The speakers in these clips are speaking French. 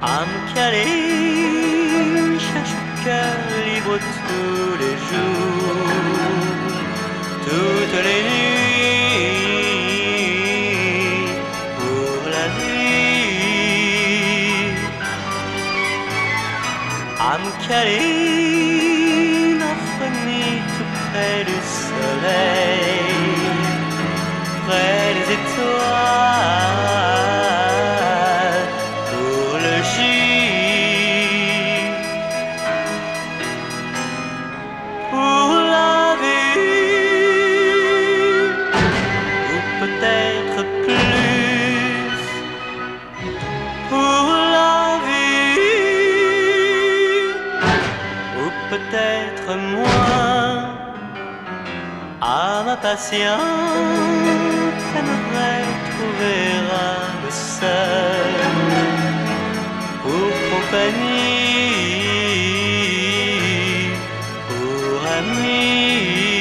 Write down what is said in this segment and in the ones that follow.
à me caler, cherche le cœur libre tous les jours, toutes les nuits, pour la vie, à me caler, l'orphelie tout près du soleil, près des étoiles, pour le gîte, pour la vie, ou peut-être plus, pour la vie, ou peut-être moins, à ma patience, j'aimerais trouver âme seule pour compagnie, pour amis.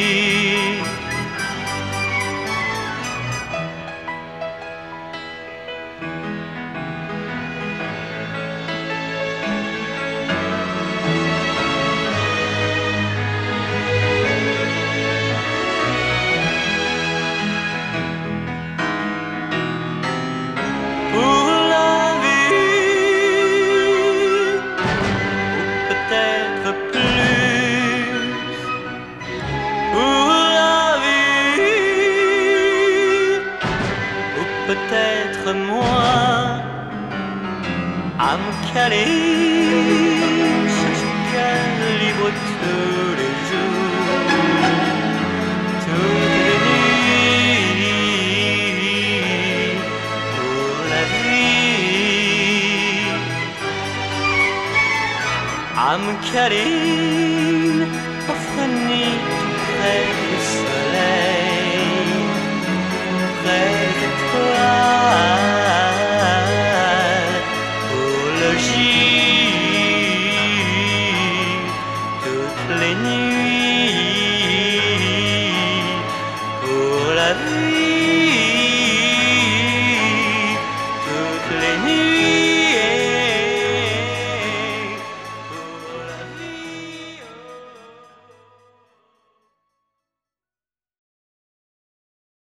Pour la vie, ou peut-être plus, pour la vie, ou peut-être moins, à me caler, cherche le cœur libre tous les jours, toutes les nuits, pour la vie, à me caler, offre-nous tout près